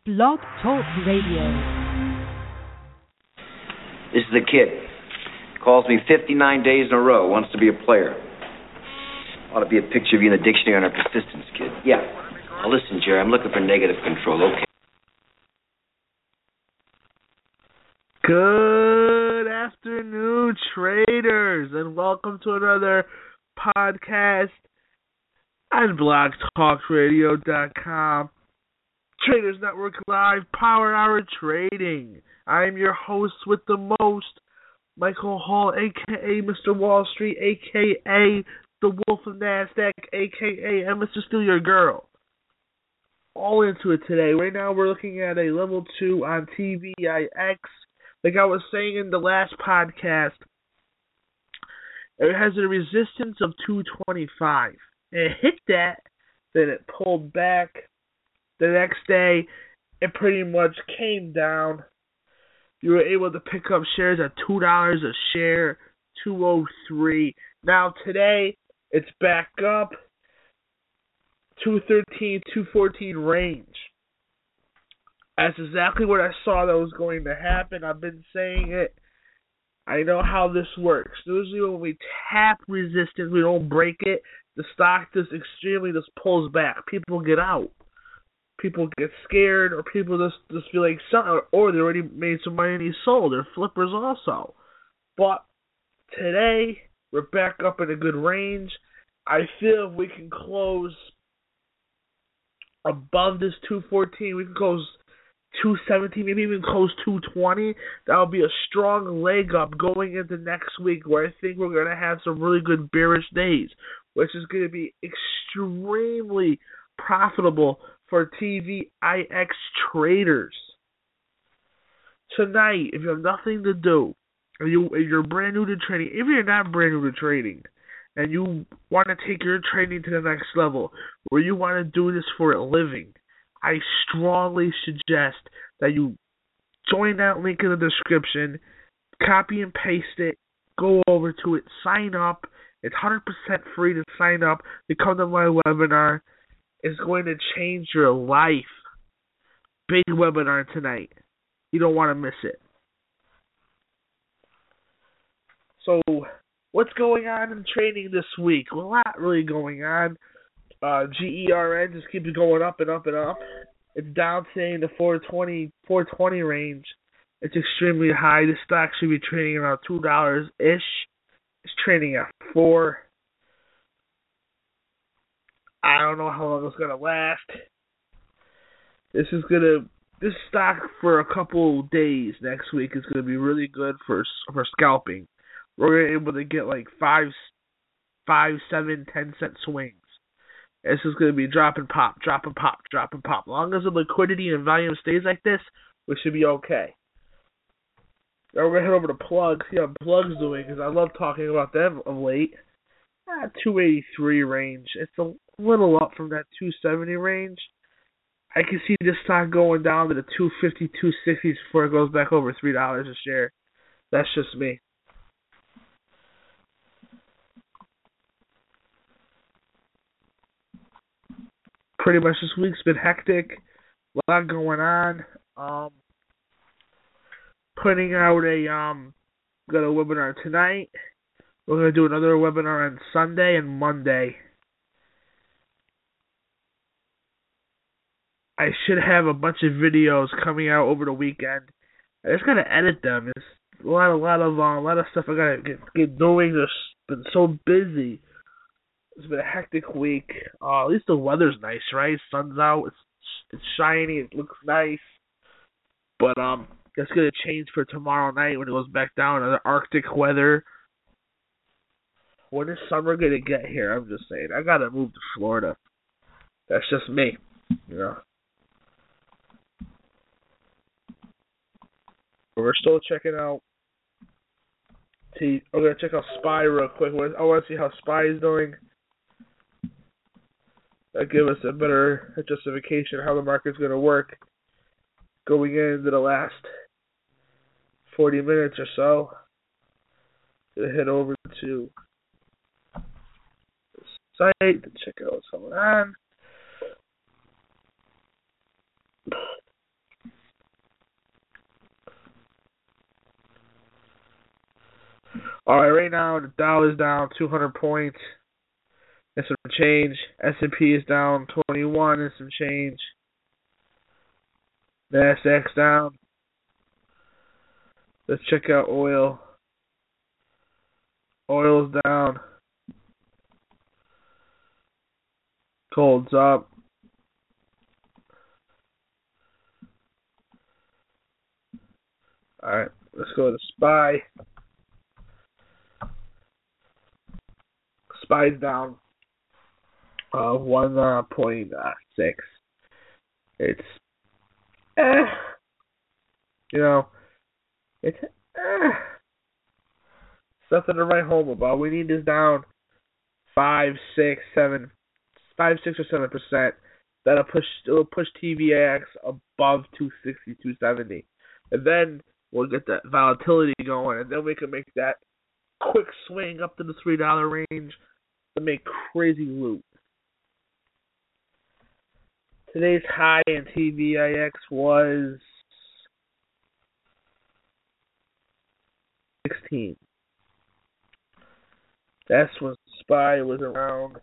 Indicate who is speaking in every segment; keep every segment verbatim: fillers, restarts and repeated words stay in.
Speaker 1: Blog Talk Radio.
Speaker 2: This is the kid. Calls me fifty-nine days in a row, wants to be a player. Ought to be a picture of you in the dictionary on our persistence, kid. Yeah. Now listen, Jerry, I'm looking for negative control, okay?
Speaker 3: Good afternoon, traders, and welcome to another podcast on blog talk radio dot com. Traders Network Live, Power Hour Trading. I am your host with the most, Michael Hall, a k a. Mister Wall Street, a k a. The Wolf of NASDAQ, a k a. and Mister Steal Your Girl. All into it today. Right now we're looking at a level two on T V I X. Like I was saying in the last podcast, it has a resistance of two twenty-five. It hit that, then it pulled back. The next day, it pretty much came down. You were able to pick up shares at two dollars a share, two oh three. Now today, it's back up, two thirteen, two fourteen range. That's exactly what I saw that was going to happen. I've been saying it. I know how this works. Usually when we tap resistance, we don't break it. The stock just extremely just pulls back. People get out. People get scared, or people just, just feel like something, or they already made some money and he sold. They're flippers also. But today, we're back up in a good range. I feel if we can close above this two fourteen, we can close two seventeen, maybe even close two twenty. That will be a strong leg up going into next week, where I think we're going to have some really good bearish days, which is going to be extremely profitable for T V I X traders. Tonight, if you have nothing to do, if, you, if you're brand new to trading, if you're not brand new to trading, and you want to take your trading to the next level, where you want to do this for a living, I strongly suggest that you join that link in the description, copy and paste it, go over to it, sign up. It's one hundred percent free to sign up to come to my webinar. It's going to change your life. Big webinar tonight. You don't want to miss it. So, what's going on in trading this week? Well, a lot really going on. Uh, G E R N just keeps going up and up and up. It's down today in the four twenty, four twenty range. It's extremely high. This stock should be trading around two dollars-ish. It's trading at four. I don't know how long it's going to last. This is going to, this stock for a couple days next week is going to be really good for for scalping. We're going to be able to get like five, five, seven, ten cent swings. This is going to be drop and pop, drop and pop, drop and pop. As long as the liquidity and volume stays like this, we should be okay. Now we're going to head over to Plug, see how Plug's doing, because I love talking about them of late. Ah, two eighty-three range. It's a little up from that two seventy range. I can see this stock going down to the two fifty, two sixties before it goes back over three dollars a share. That's just me. Pretty much this week's been hectic. A lot going on. Um, putting out a, um, got a webinar tonight. We're going to do another webinar on Sunday and Monday. I should have a bunch of videos coming out over the weekend. I just got to edit them. It's a lot, a lot of, uh, a lot of stuff I got to get, get doing. Just been so busy. It's been a hectic week. Uh, at least the weather's nice, right? Sun's out. It's it's shiny. It looks nice. But um, that's gonna change for tomorrow night when it goes back down to the Arctic weather. When is summer gonna get here? I'm just saying. I gotta move to Florida. That's just me, you know. But we're still checking out. T. I'm gonna check out Spy real quick. I want to see how Spy is doing. That give us a better justification of how the market's going to work going into the last forty minutes or so. Gonna head over to the site to check out what's going on. All right, right now the Dow is down two hundred points and some change. S and P is down twenty-one and some change. NASDAQ's down. Let's check out oil. Oil's down. Gold's up. All right, let's go to S P Y. S P Y's down uh, one point six. It's, eh, you know, it's, eh, something to write home about. We need this down five, six, seven, five, six or seven percent. That'll push, it'll push T V X above two sixty, two seventy, and then we'll get that volatility going, and then we can make that quick swing up to the three dollar range to make crazy loot. Today's high in T V I X was sixteen. That's when S P Y was around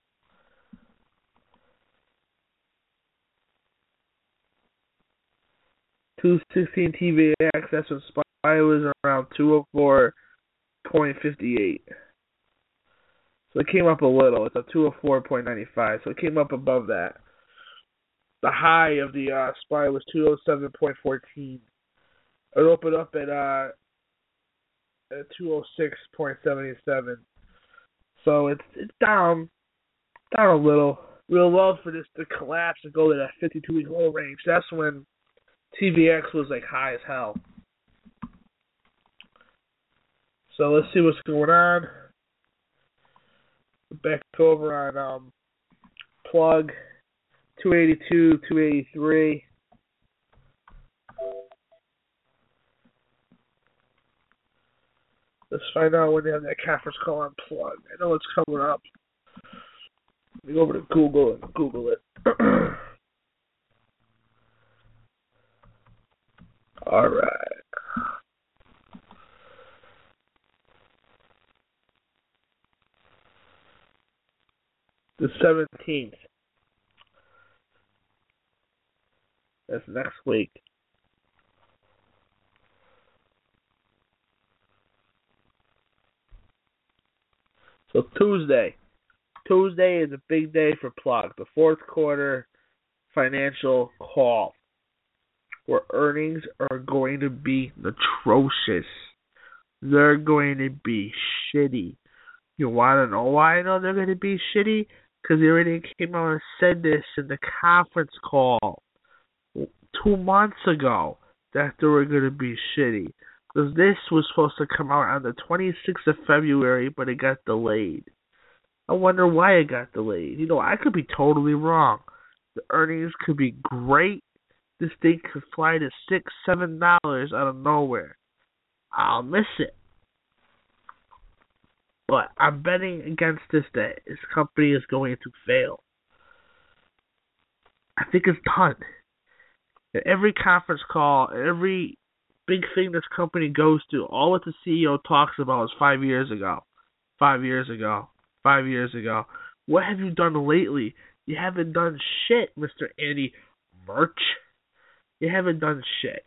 Speaker 3: two sixteen T V X. That's when S P Y was around two oh four point five eight. So it came up a little. It's a two oh four point nine five. So it came up above that. The high of the uh, S P Y was two oh seven point one four. It opened up at uh at two oh six point seven seven. So it's it's down down a little. We'd love for this to collapse and go to that fifty-two week low range. That's when T V X was like high as hell. So let's see what's going on. Back over on um, plug two eighty-two, two eighty-three. Let's find out when they have that conference call on plug. I know it's coming up. Let me go over to Google and Google it. All right. The seventeenth. That's next week. So Tuesday. Tuesday is a big day for Plug. The fourth quarter financial call, where earnings are going to be atrocious. They're going to be shitty. You want to know why I know they're going to be shitty? Because they already came out and said this in the conference call two months ago that they were going to be shitty. Because this was supposed to come out on the twenty-sixth of February, but it got delayed. I wonder why it got delayed. You know, I could be totally wrong. The earnings could be great. This thing could fly to six, seven dollars out of nowhere. I'll miss it. But I'm betting against this that this company is going to fail. I think it's done. At every conference call, every big thing this company goes to, all what the C E O talks about is five years ago. Five years ago. Five years ago. What have you done lately? You haven't done shit, Mister Andy Merch. You haven't done shit.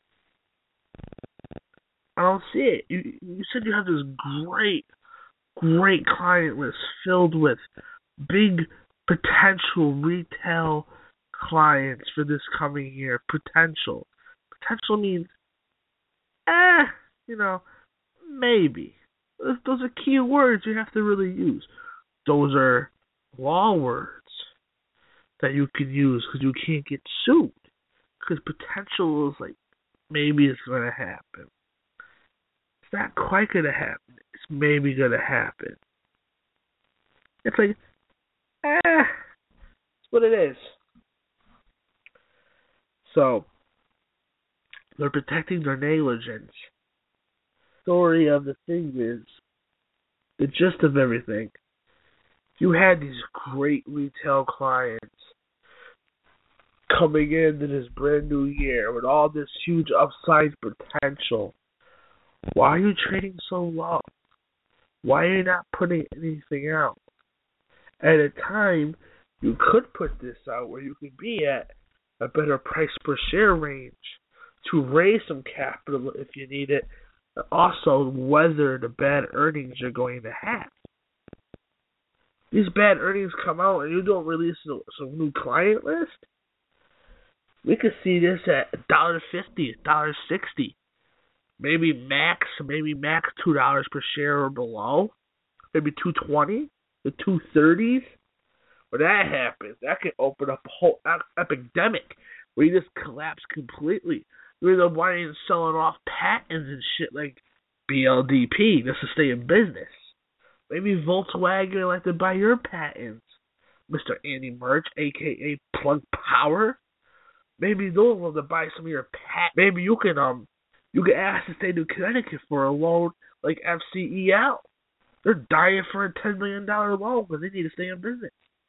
Speaker 3: I don't see it. You, you said you have this great, great client list filled with big potential retail clients for this coming year. Potential. Potential means, eh, you know, maybe. Those are key words you have to really use. Those are law words that you can use because you can't get sued. Because potential is like, maybe it's going to happen. It's not quite going to happen. It's maybe going to happen. It's like, eh, it's what it is. So, they're protecting their negligence. Story of the thing is, the gist of everything, you had these great retail clients coming into this brand new year with all this huge upside potential. Why are you trading so low? Why are you not putting anything out? At a time, you could put this out where you could be at a better price per share range to raise some capital if you need it, and also weather the bad earnings you're going to have. These bad earnings come out and you don't release some new client list, we could see this at one dollar fifty, one dollar sixty. Maybe max, maybe max two dollars per share or below. Maybe two twenty, the two thirties. When that happens, that could open up a whole epidemic where you just collapse completely. You end up buying and selling off patents and shit like B L D P just to stay in business. Maybe Volkswagen would like to buy your patents, Mister Andy Merch, a k a. Plug Power. Maybe they'll want to buy some of your patents. Maybe you can um you can ask the state of Connecticut for a loan like F C E L. They're dying for a ten million dollars loan because they need to stay in business.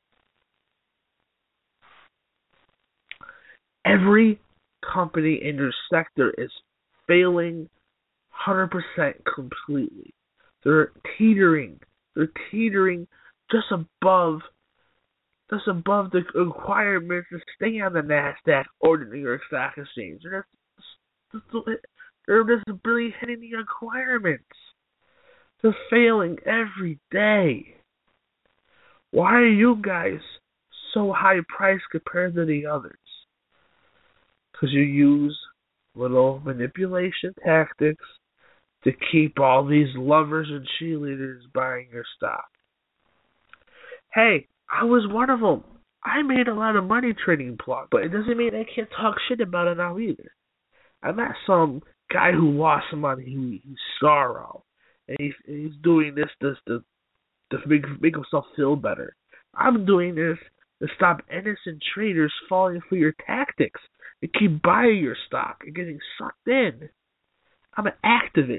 Speaker 3: Every company in your sector is failing one hundred percent completely. They're teetering. They're teetering just above, just above the requirements to stay on the NASDAQ or the New York Stock Exchange. They're just, they're just really hitting the requirements. They're failing every day. Why are you guys so high priced compared to the others? Because you use little manipulation tactics to keep all these lovers and cheerleaders buying your stock. Hey, I was one of them. I made a lot of money trading Plug, but it doesn't mean I can't talk shit about it now either. I'm not some guy who lost money, who he's sorrow, and he's, he's doing this, this, to, to make, make himself feel better. I'm doing this to stop innocent traders falling for your tactics and keep buying your stock and getting sucked in. I'm an activist.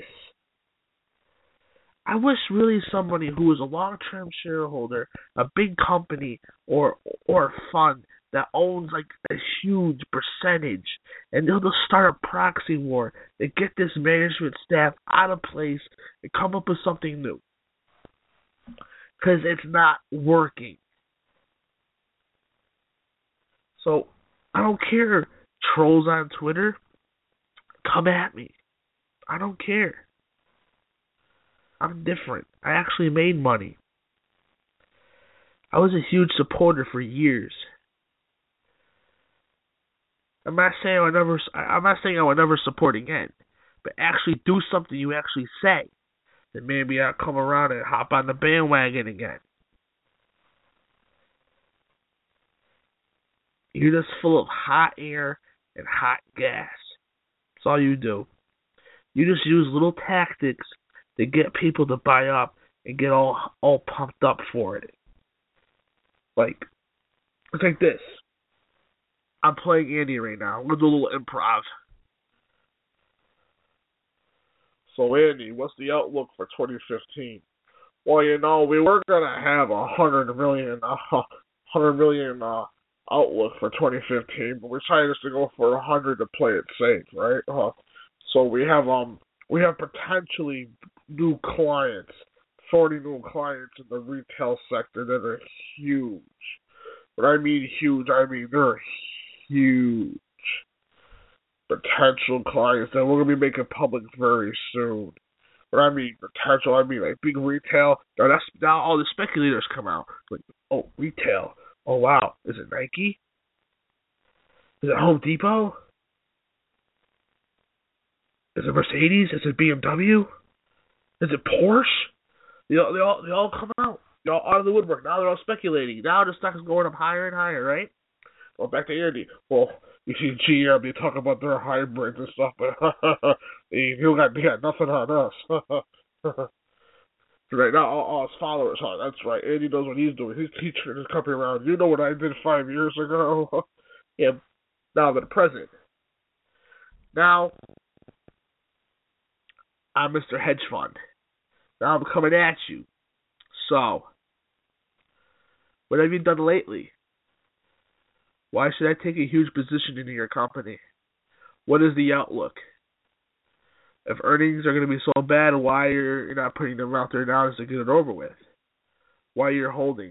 Speaker 3: I wish really somebody who is a long-term shareholder, a big company, or or a fund that owns like a huge percentage, and they'll just start a proxy war and get this management staff out of place and come up with something new. Because it's not working. So, I don't care. Trolls on Twitter, come at me. I don't care. I'm different. I actually made money. I was a huge supporter for years. I'm not saying I would never. I'm not saying I would never support again, but actually do something you actually say. Then maybe I'll come around and hop on the bandwagon again. You're just full of hot air and hot gas. That's all you do. You just use little tactics to get people to buy up and get all all pumped up for it. Like, it's like this. I'm playing Andy right now. We're going to do a little improv. So, Andy, what's the outlook for twenty fifteen? Well, you know, we were going to have a hundred million, uh, hundred million uh, outlook for twenty fifteen, but we're trying just to go for a hundred to play it safe, right? Uh, so we have um we have potentially new clients, forty new clients in the retail sector that are huge. When I mean huge, I mean they're huge potential clients that we're gonna be making public very soon. When I mean potential, I mean like big retail. Now that's now all the speculators come out like, oh, retail. Oh wow, is it Nike? Is it Home Depot? Is it Mercedes? Is it B M W? Is it Porsche? They all, they all, they all come out. They're all out of the woodwork. Now they're all speculating. Now the stock is going up higher and higher, right? Well, back to Andy. Well, you see G M, they talk about their hybrids and stuff, but they, you got, they got nothing on us. Right now, all, all his followers are. That's right. Andy knows what he's doing. He's teaching his company around. You know what I did five years ago? Yeah. Now I'm the president. Now, I'm Mister Hedge Fund. Now I'm coming at you. So, what have you done lately? Why should I take a huge position into your company? What is the outlook? If earnings are going to be so bad, why you're, you're not putting them out there now to get it over with? Why you're holding?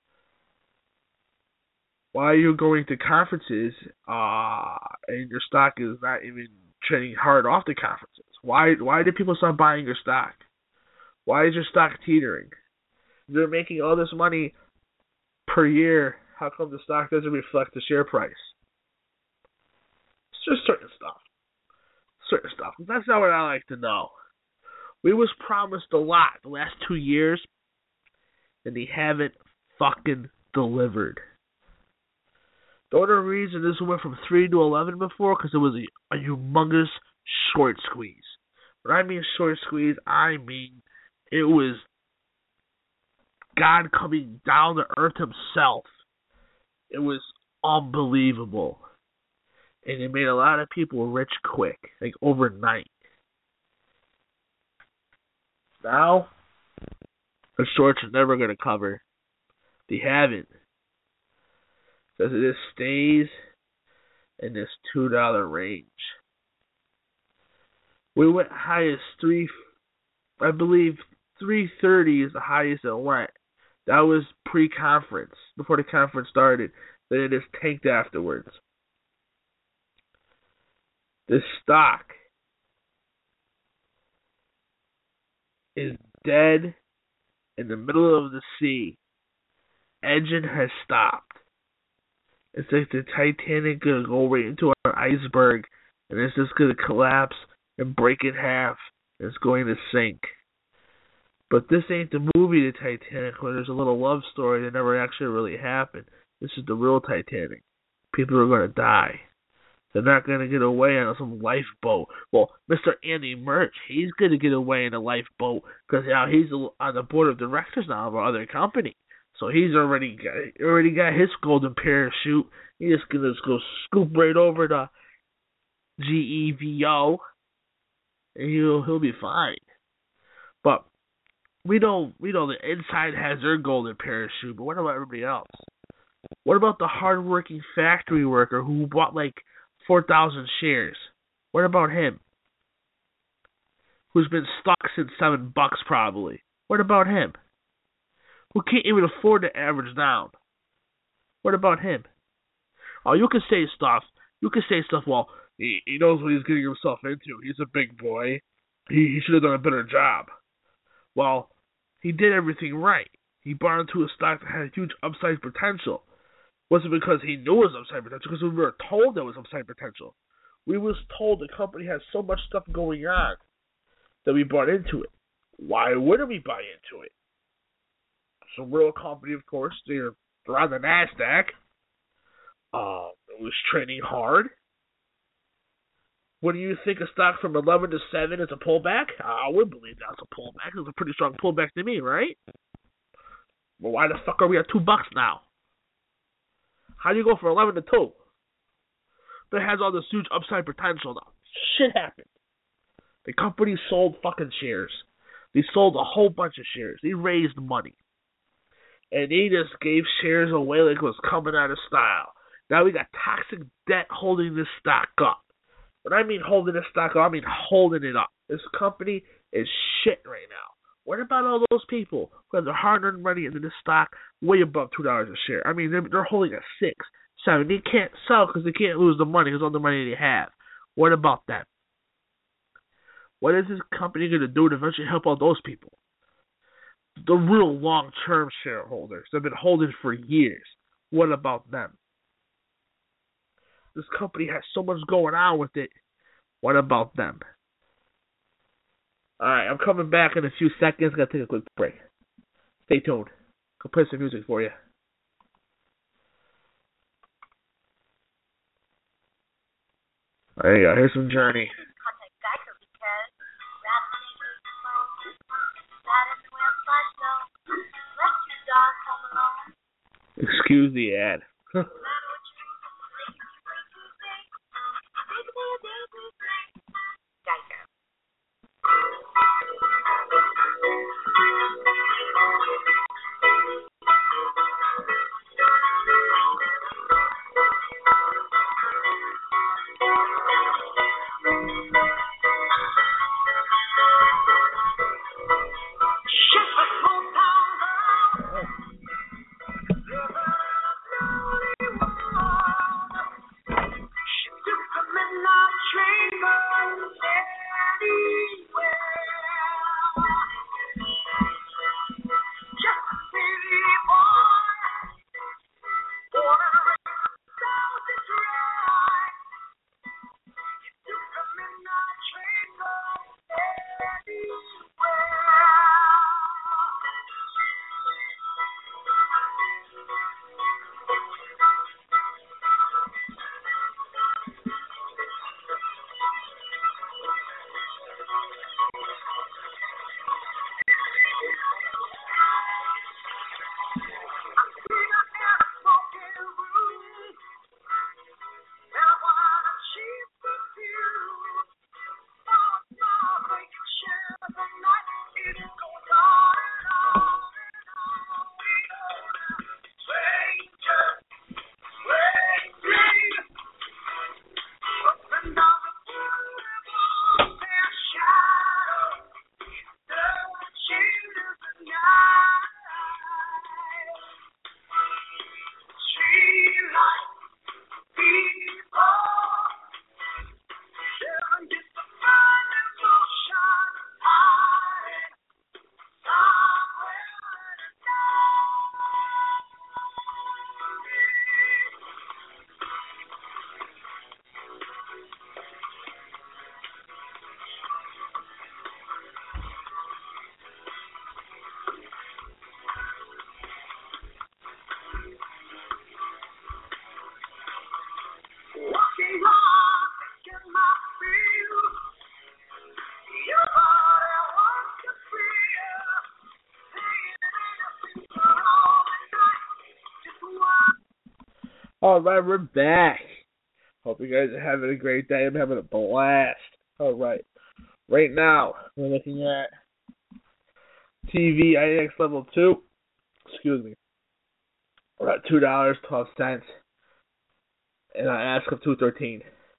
Speaker 3: Why are you going to conferences uh, and your stock is not even trading hard off the conferences? Why why did people start buying your stock? Why is your stock teetering? You're making all this money per year. How come the stock doesn't reflect the share price? It's just certain stuff. Certain stuff. That's not what I like to know. We was promised a lot the last two years, and they haven't fucking delivered. The only reason this went from three to eleven before, because it was a, a humongous short squeeze. When I mean short squeeze, I mean it was God coming down to earth himself. It was unbelievable. And it made a lot of people rich quick, like overnight. Now, the shorts are never going to cover. They haven't. Because it just stays in this two dollar range. We went high as three, I believe three thirty is the highest it went. That was pre-conference, before the conference started. Then it just tanked afterwards. The stock is dead in the middle of the sea. Engine has stopped. It's like the Titanic gonna go right into an iceberg, and it's just gonna collapse and break in half. And it's going to sink. But this ain't the movie, the Titanic, where there's a little love story that never actually really happened. This is the real Titanic. People are gonna die. They're not going to get away on some lifeboat. Well, Mister Andy Murch, he's going to get away in a lifeboat because now he's on the board of directors now of our other company. So he's already got, already got his golden parachute. He's just going to go scoop right over to G E V O, and he'll he'll be fine. But we know we know the inside has their golden parachute. But what about everybody else? What about the hardworking factory worker who bought like four thousand shares? What about him? Who's been stuck since seven bucks probably. What about him? Who can't even afford to average down? What about him? Oh, you can say stuff. You can say stuff, well, he, he knows what he's getting himself into. He's a big boy. He, he should have done a better job. Well, he did everything right. He bought into a stock that had huge upside potential. Wasn't because he knew it was upside potential, because we were told there was upside potential. We was told the company has so much stuff going on that we bought into it. Why wouldn't we buy into it? It's a real company, of course. They're, they're on the NASDAQ. Uh, it was trading hard. What do you think? A stock from eleven to seven is a pullback? I would believe that's a pullback. It's a pretty strong pullback to me, right? Well, why the fuck are we at two bucks now? How do you go from eleven to two? That has all this huge upside potential now. Shit happened. The company sold fucking shares. They sold a whole bunch of shares. They raised money. And they just gave shares away like it was coming out of style. Now we got toxic debt holding this stock up. When I mean holding this stock up, I mean holding it up. This company is shit right now. What about all those people who have their hard-earned money into this stock way above two dollars a share? I mean, they're, they're holding a six, seven. They can't sell because they can't lose the money because all the money they have. What about that? What is this company going to do to eventually help out those people? The real long-term shareholders that have been holding for years. What about them? This company has so much going on with it. What about them? Alright, I'm coming back in a few seconds. Gotta take a quick break. Stay tuned. I'll play some music for you. There you go. Here's some Journey. Excuse the ad. All right, we're back. Hope you guys are having a great day. I'm having a blast. All right. Right now, we're looking at T V I N X Level two. Excuse me. We're at two dollars and twelve cents. And I ask of two thirteen.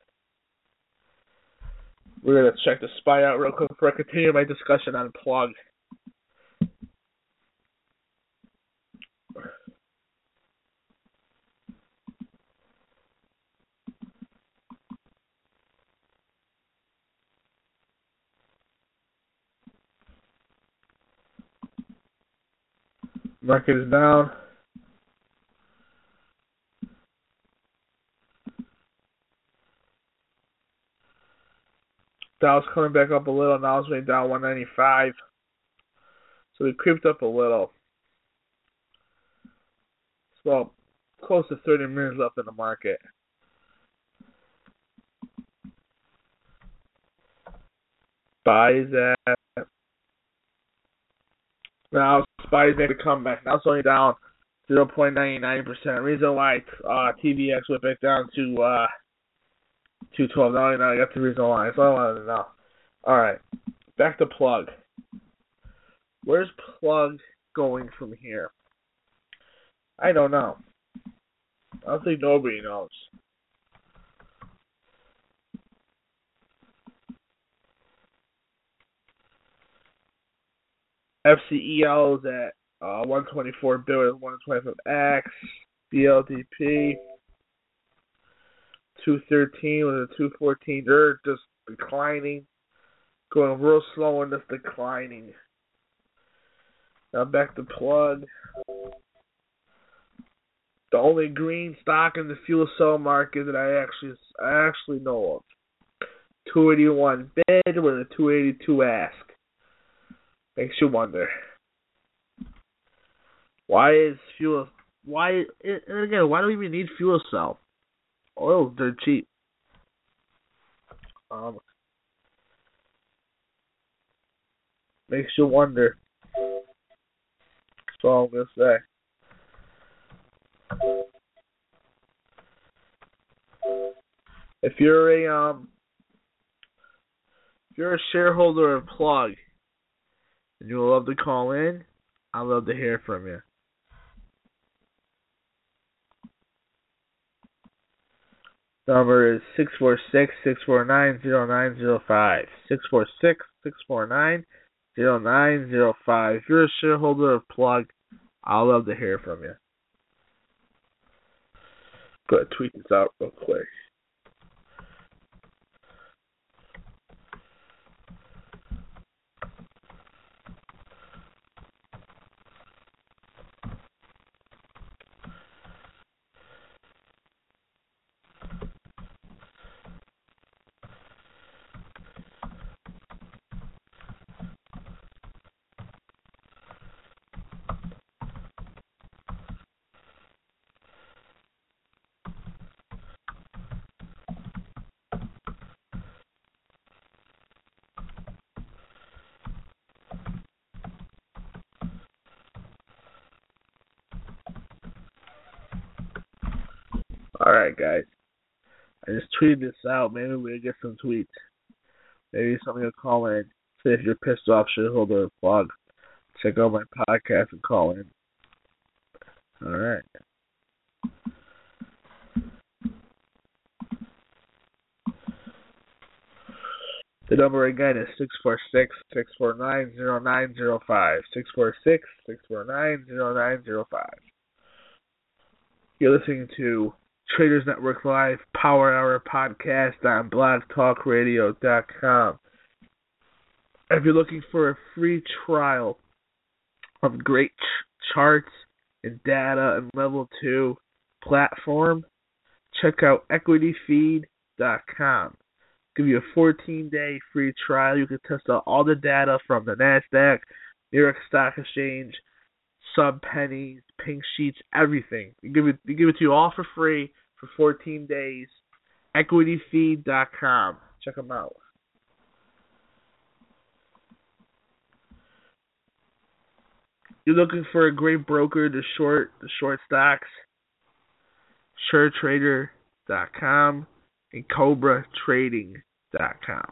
Speaker 3: We're going to check the SPY out real quick before I continue my discussion on plug. Market is down. Dow's coming back up a little. Now it's going down one ninety-five. So we creeped up a little. So close to thirty minutes left in the market. Buys at now SPY's making a comeback. Now it's only down zero point nine nine percent. Reason why uh, T V X went back down to uh, two twelve. Now, now I got the reason why. That's all I wanted to know. All right, back to plug. Where's plug going from here? I don't know. I don't think nobody knows. F C E L is at uh, one twenty-four billion, one twenty-five X, B L D P two thirteen with a two fourteen. They're just declining, going real slow and just declining. Now back to plug. The only green stock in the fuel cell market that I actually I actually know of. two eighty-one bid with a two eighty-two ask. Makes you wonder. Why is fuel why and again, why do we even need fuel cell? Oil, they're cheap. Um makes you wonder. That's all I'm gonna say. If you're a um, if you're a shareholder of Plug, and you would love to call in, I'd love to hear from you. Number is six four six, six four nine, zero nine zero five. six four six, six four nine, zero nine zero five. If you're a shareholder of Plug, I'd love to hear from you. Go ahead, tweet this out real quick. Alright, guys. I just tweeted this out. Maybe we'll get some tweets. Maybe somebody will call in. Say if you're pissed off, shareholder of Plug. Check out my podcast and call in. Alright. The number again is six four six, six four nine, zero nine zero five. six four six, six four nine, zero nine zero five. You're listening to Traders Network Live Power Hour podcast on blog talk radio dot com. If you're looking for a free trial of great ch- charts and data and level two platform, check out equity feed dot com. Give you a fourteen day free trial. You can test out all the data from the NASDAQ, New York Stock Exchange, sub pennies, pink sheets, everything. We give it, we give it to you all for free for fourteen days. equity feed dot com. Check them out. You're looking for a great broker to short the short stocks. Sure Trader dot com, and Cobra Trading dot com.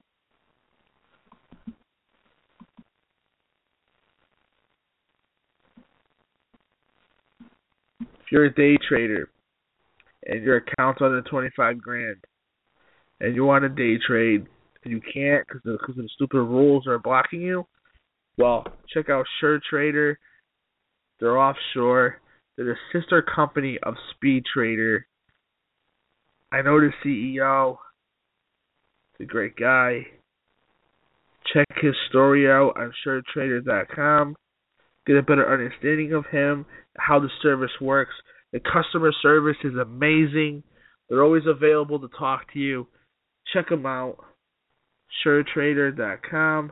Speaker 3: If you're a day trader and your account's under twenty-five grand and you want to day trade and you can't because of, because of the stupid rules are blocking you, well, check out Sure Trader. They're offshore. They're the sister company of Speed Trader. I know the C E O. He's a great guy. Check his story out on Sure Trader dot com. Get a better understanding of him, how the service works. The customer service is amazing. They're always available to talk to you. Check them out. Sure Trader dot com.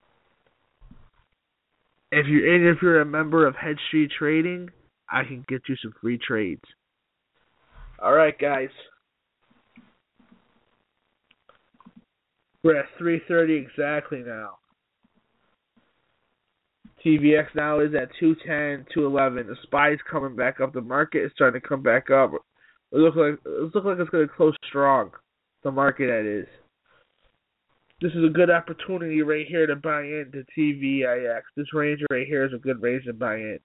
Speaker 3: If you're and if you're a member of Head Street Trading, I can get you some free trades. All right, guys. We're at three thirty exactly now. T V X now is at two ten, two eleven. The SPY's coming back up. The market is starting to come back up. It looks like it looks like it's going to close strong. The market, that is. This is a good opportunity right here to buy into T V I X. This range right here is a good range to buy in.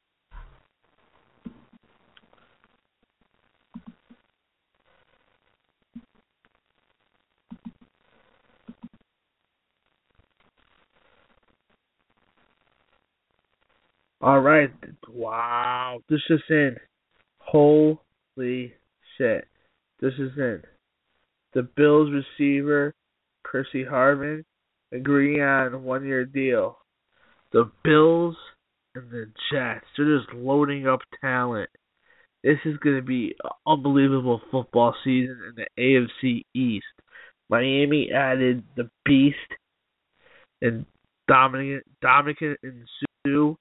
Speaker 3: All right. Wow. This is in. Holy shit. This is in. The Bills receiver, Percy Harvin, agree on a one-year deal. The Bills and the Jets, they're just loading up talent. This is going to be an unbelievable football season in the A F C East. Miami added the Beast and Dominic, Dominic and Sue.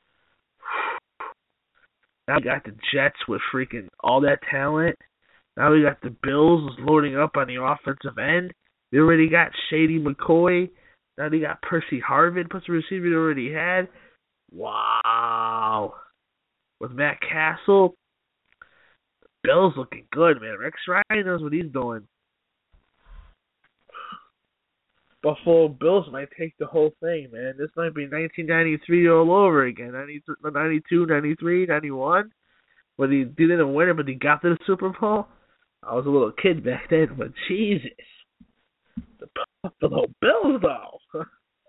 Speaker 3: Now we got the Jets with freaking all that talent. Now we got the Bills loading up on the offensive end. They already got Shady McCoy. Now they got Percy Harvin, plus the receiver they already had. Wow. With Matt Castle, the Bills looking good, man. Rex Ryan knows what he's doing. Buffalo Bills might take the whole thing, man. This might be nineteen ninety-three all over again. ninety-two, ninety-three, ninety-one. But he didn't win it, but he got to the Super Bowl. I was a little kid back then, but Jesus. The Buffalo Bills, though.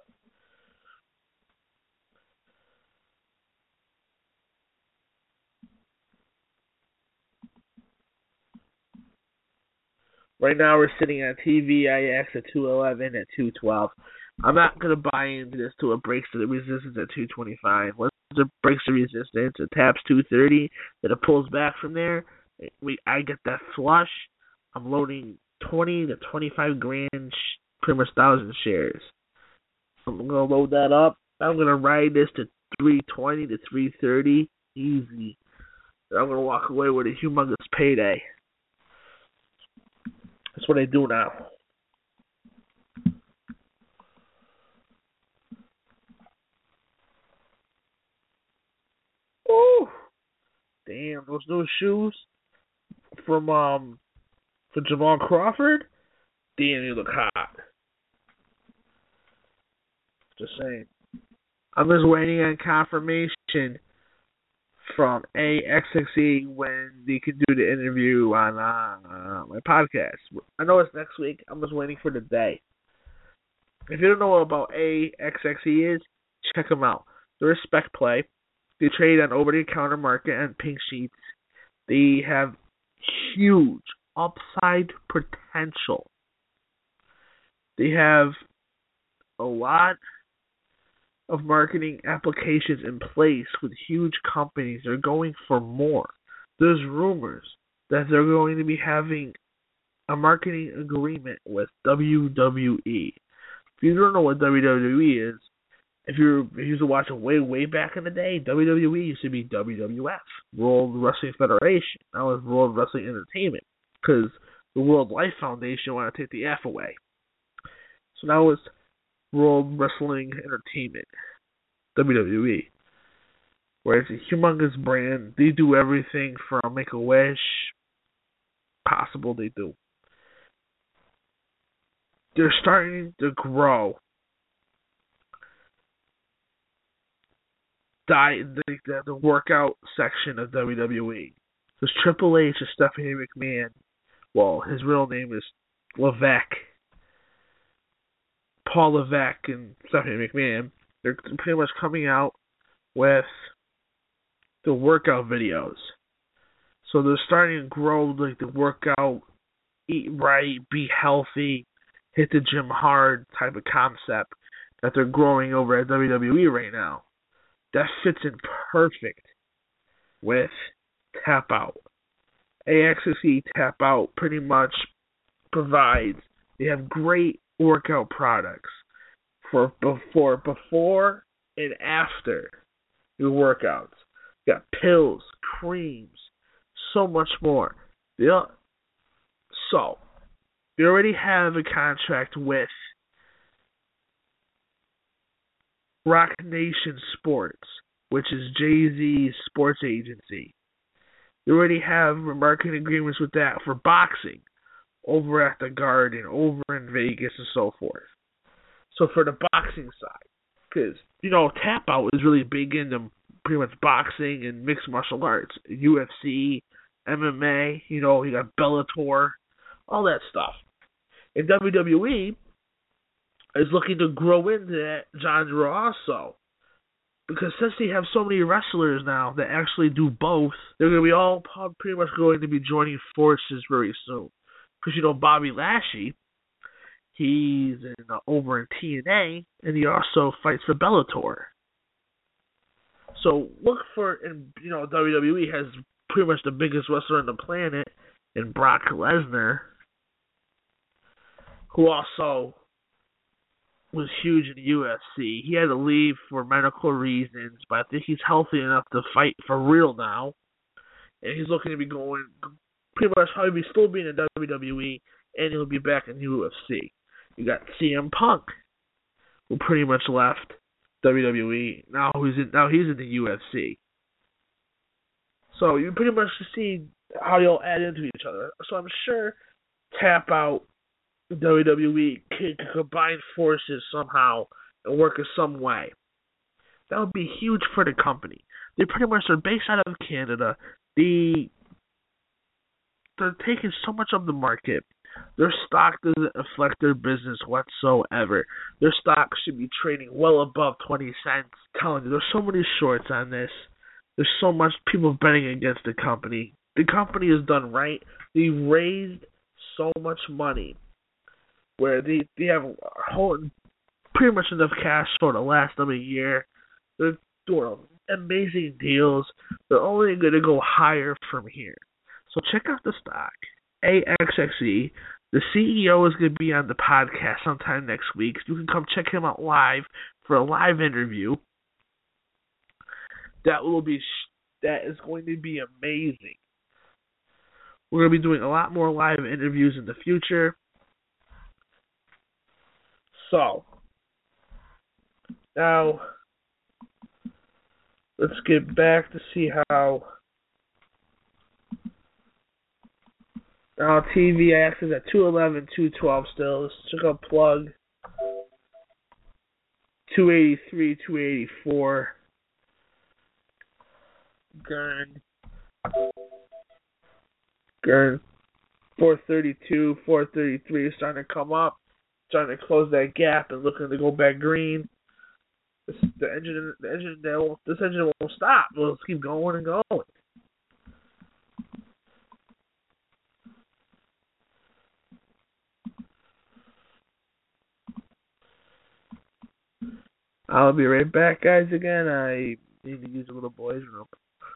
Speaker 3: Right now we're sitting at T V I X at two eleven, at two twelve. I'm not going to buy into this till it breaks the resistance at two twenty-five. Once it breaks the resistance, it taps two thirty, then it pulls back from there. We I get that flush. I'm loading twenty to twenty-five grand sh- pretty much thousand shares. I'm going to load that up. I'm going to ride this to three twenty to three thirty. Easy. And I'm going to walk away with a humongous payday. That's what I do now. Ooh. Damn, those new shoes from um for Jamal Crawford? Damn, you look hot. Just saying. I'm just waiting on confirmation from A X X E when they can do the interview on uh, my podcast. I know it's next week. I'm just waiting for the day. If you don't know what about A X X E is, check them out. They're a spec play. They trade on over-the-counter market and pink sheets. They have huge upside potential. They have a lot of marketing applications in place with huge companies. They're going for more. There's rumors that they're going to be having a marketing agreement with W W E. If you don't know what W W E is, if you're if you used to watch it way, way back in the day, W W E used to be W W F, World Wrestling Federation. Now it's World Wrestling Entertainment, because the World Life Foundation want to take the F away. So now it's World Wrestling Entertainment, W W E, where it's a humongous brand. They do everything from Make-A-Wish, possible they do. They're starting to grow. Die the, the the workout section of W W E. Because Triple H is Stephanie McMahon. Well, his real name is Levesque. Paul Levesque and Stephanie McMahon. They're pretty much coming out with the workout videos. So they're starting to grow like the workout, eat right, be healthy, hit the gym hard type of concept that they're growing over at W W E right now. That fits in perfect with Tap Out. A X S E Tap Out pretty much provides, they have great workout products for before before and after your workouts. You got pills, creams, so much more. Yeah. So, they already have a contract with Rock Nation Sports, which is Jay-Z's sports agency. They already have marketing agreements with that for boxing over at the Garden, over in Vegas, and so forth. So for the boxing side, because, you know, Tap Out is really big into pretty much boxing and mixed martial arts, U F C, M M A, you know, you got Bellator, all that stuff. And W W E is looking to grow into that genre also. Because since they have so many wrestlers now that actually do both, they're going to be all pretty much going to be joining forces very soon. Because, you know, Bobby Lashley, he's in, uh, over in T N A, and he also fights for Bellator. So look for, and you know, W W E has pretty much the biggest wrestler on the planet in Brock Lesnar, who also was huge in the U F C. He had to leave for medical reasons, but I think he's healthy enough to fight for real now. And he's looking to be going, pretty much probably be still being in W W E, and he'll be back in U F C. You got C M Punk, who pretty much left W W E. Now he's in, now he's in the U F C. So you pretty much see how they all add into each other. So I'm sure Tap Out, W W E can combine forces somehow and work in some way. That would be huge for the company. They pretty much are based out of Canada. The they're taking so much of the market. Their stock doesn't affect their business whatsoever. Their stock should be trading well above twenty cents. I'm telling you, there's so many shorts on this. There's so much people betting against the company. The company is done right. They raised so much money where they, they have a whole, pretty much enough cash for the last of a year. They're doing amazing deals. They're only going to go higher from here. So check out the stock. A X X E. The C E O is going to be on the podcast sometime next week. You can come check him out live for a live interview. That will be that is going to be amazing. We're going to be doing a lot more live interviews in the future. So now let's get back to see how. Now T V X is at two eleven, two twelve still. Let's check out plug. two eighty-three, two eighty-four. Gurn. Gurn. four thirty-two, four thirty-three is starting to come up. Starting to close that gap and looking to go back green. This, the engine, the engine, won't, this engine won't stop. We'll just keep going and going. I'll be right back, guys, again. I need to use a little boy's room.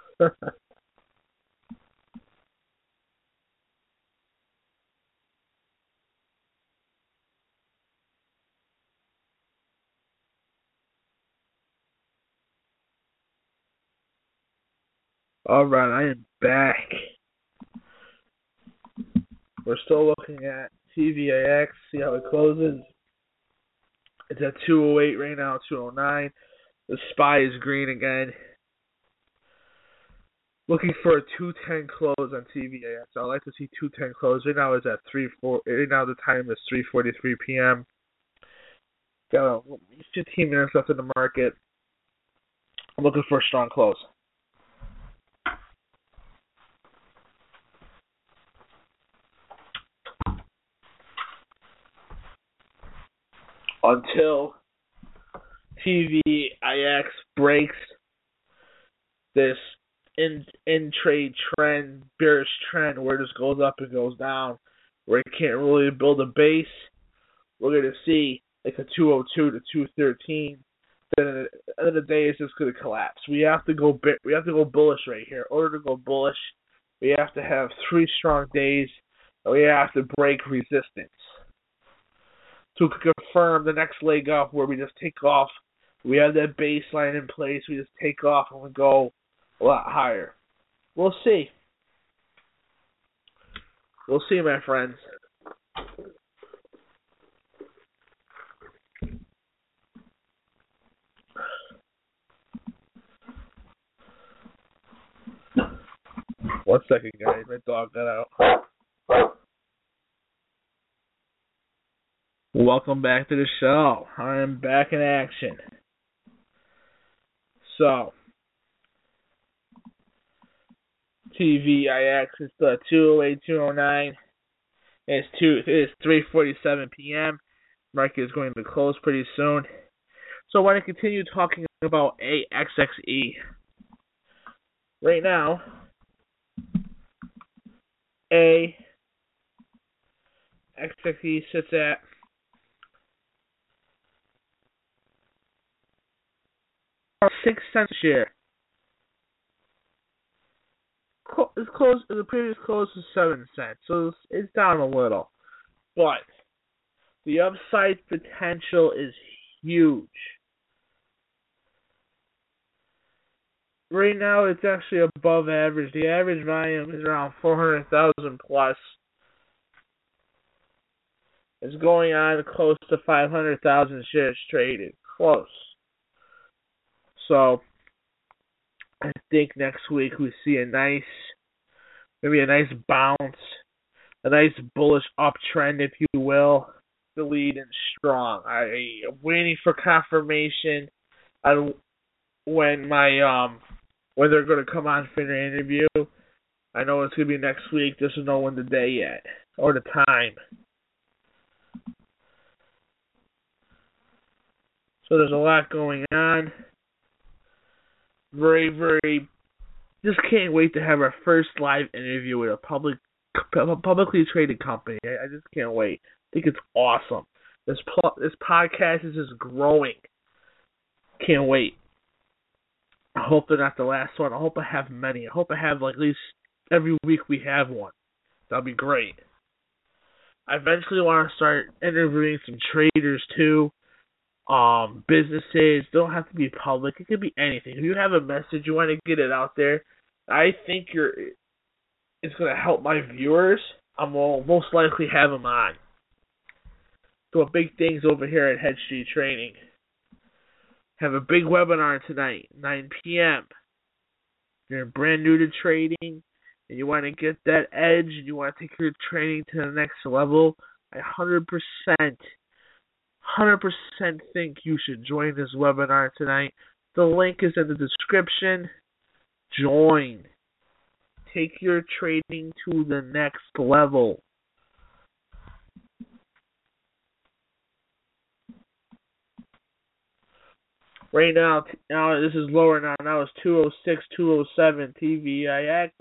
Speaker 3: Alright, I am back. We're still looking at T V A X, see how it closes. It's at two oh eight right now, two oh nine. The S P Y is green again. Looking for a two ten close on T V A X. I'd like to see two ten close. Right now it's at three four. Right now the time is three forty-three p.m. Got fifteen minutes left in the market. I'm looking for a strong close. Until T V I X breaks this in in trade trend, bearish trend, where it just goes up and goes down, where it can't really build a base, we're gonna see like a two oh two to two thirteen. Then at the end of the day, it's just gonna collapse. We have to go bit. We have to go bullish right here. In order to go bullish, we have to have three strong days, and we have to break resistance to confirm the next leg up, where we just take off. We have that baseline in place. We just take off and we go a lot higher. We'll see. We'll see, my friends. One second, guys. My dog got out. Welcome back to the show. I am back in action. So, T V I X is the two oh eight, two oh nine. It's two. It's three forty-seven p.m. Market is going to close pretty soon. So I want to continue talking about A X X E. Right now, A X X E sits at six cents a share. It's close. The previous close was seven cents, so it's down a little. But the upside potential is huge. Right now, it's actually above average. The average volume is around four hundred thousand plus. It's going on close to five hundred thousand shares traded. Close. So, I think next week we see a nice, maybe a nice bounce, a nice bullish uptrend, if you will. The lead and strong. I am waiting for confirmation on when my um when they're going to come on for an interview. I know it's going to be next week. Just don't know when the day yet or the time. So there's a lot going on. Very, very, just can't wait to have our first live interview with a public, publicly traded company. I, I just can't wait. I think it's awesome. This this podcast is just growing. Can't wait. I hope they're not the last one. I hope I have many. I hope I have like at least every week we have one. That'll be great. I eventually want to start interviewing some traders too. Um, businesses don't have to be public. It could be anything. If you have a message, you want to get it out there. I think you're. It's going to help my viewers. I'm will most likely have them on. So big things over here at Head Street Trading. Have a big webinar tonight, nine p.m. If you're brand new to trading and you want to get that edge and you want to take your trading to the next level, I one hundred percent. one hundred percent think you should join this webinar tonight. The link is in the description. Join. Take your trading to the next level. Right now, now this is lower now. Now it's two oh six, two oh seven T V I X.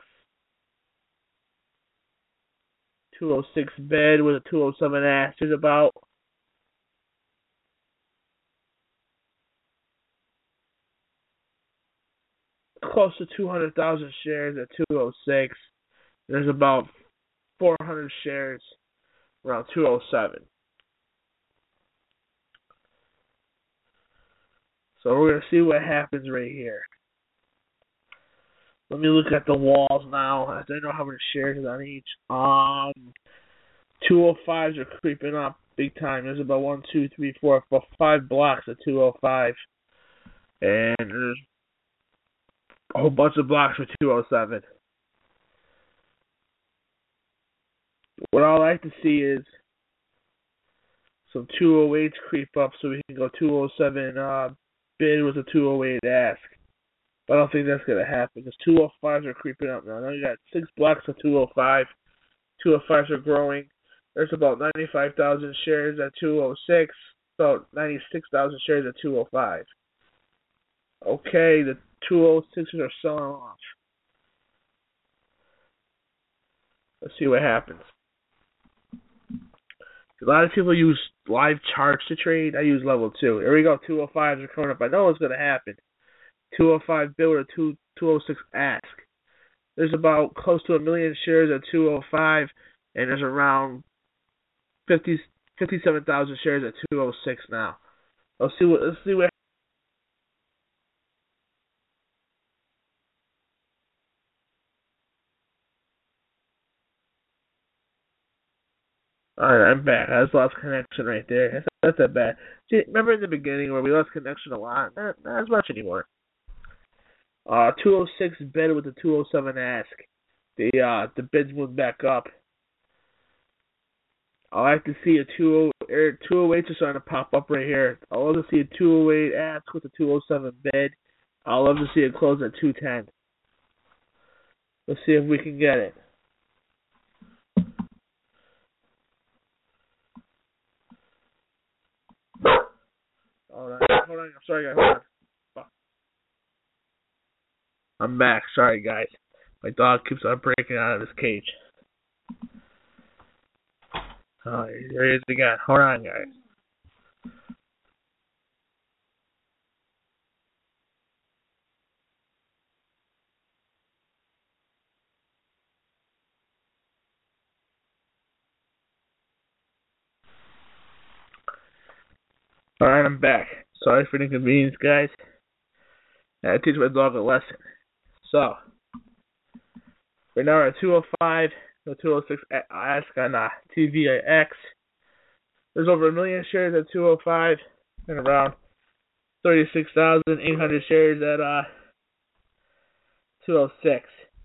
Speaker 3: two oh six bid with a two oh seven asterisk about. Close to two hundred thousand shares at two oh six. There's about four hundred shares around two oh seven. So we're going to see what happens right here. Let me look at the walls now. I don't know how many shares is on each. Um, two oh fives are creeping up big time. There's about one, two, three, four, five blocks at two oh five. And there's a whole bunch of blocks for two oh seven. What I like to see is some two oh eights creep up so we can go two oh seven uh, bid with a two oh eight ask. But I don't think that's going to happen because two oh fives are creeping up now. Now you got six blocks of two oh five. two oh fives are growing. There's about ninety-five thousand shares at two oh six, about ninety-six thousand shares at two oh five. Okay, the two oh sixes are selling off. Let's see what happens. A lot of people use live charts to trade. I use level two. Here we go. two oh fives are coming up. I know what's going to happen. two oh five bid with a two oh six ask. There's about close to a million shares at two oh five, and there's around fifty, fifty-seven thousand shares at two oh six now. Let's see what. Let's see what. Alright, I'm back. I just lost connection right there. That's not that bad. See, remember in the beginning where we lost connection a lot? Not, not as much anymore. Uh, two oh six bid with the two oh seven ask. The uh, the bids moved back up. I like to see a two oh eight is starting to pop up right here. I love to see a two oh eight ask with a two oh seven bid. I love to see it close at two ten. Let's see if we can get it. Hold on, hold on. I'm sorry, guys. Hold on. I'm back. Sorry, guys. My dog keeps on breaking out of his cage. Oh, here he is again. Hold on, guys. Alright, I'm back. Sorry for the inconvenience, guys. I had to teach my dog a lesson. So, right now we're at two oh five, no two oh six ask on uh, T V X. There's over a million shares at two oh five and around thirty-six thousand eight hundred shares at uh, two oh six.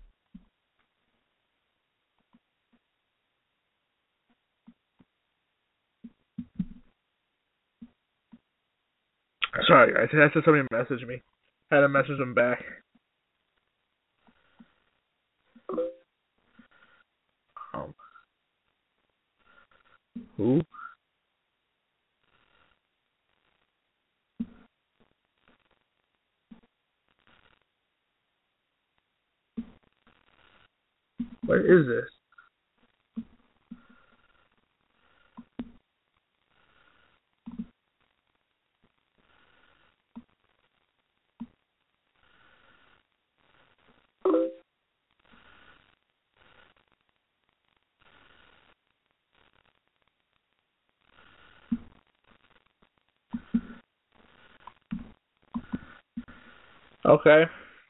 Speaker 3: Sorry, guys. I had somebody message me. I had to message them back. Um, who? What is this? Okay.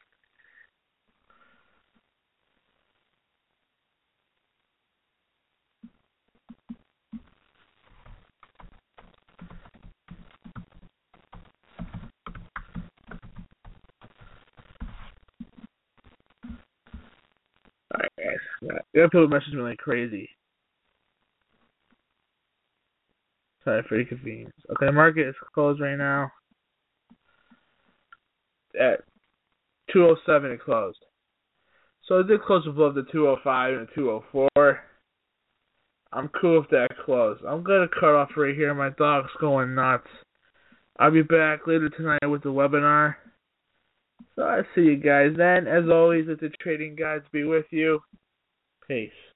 Speaker 3: Alright, guys. Yeah, people message me like crazy. Sorry for the inconvenience. Okay, the market is closed right now. At two oh seven it closed. So it did close above the two oh five and the two oh four. I'm cool with that close. I'm going to cut off right here. My dog's going nuts. I'll be back later tonight with the webinar. So I'll see you guys then. As always, let the trading gods be with you. Peace.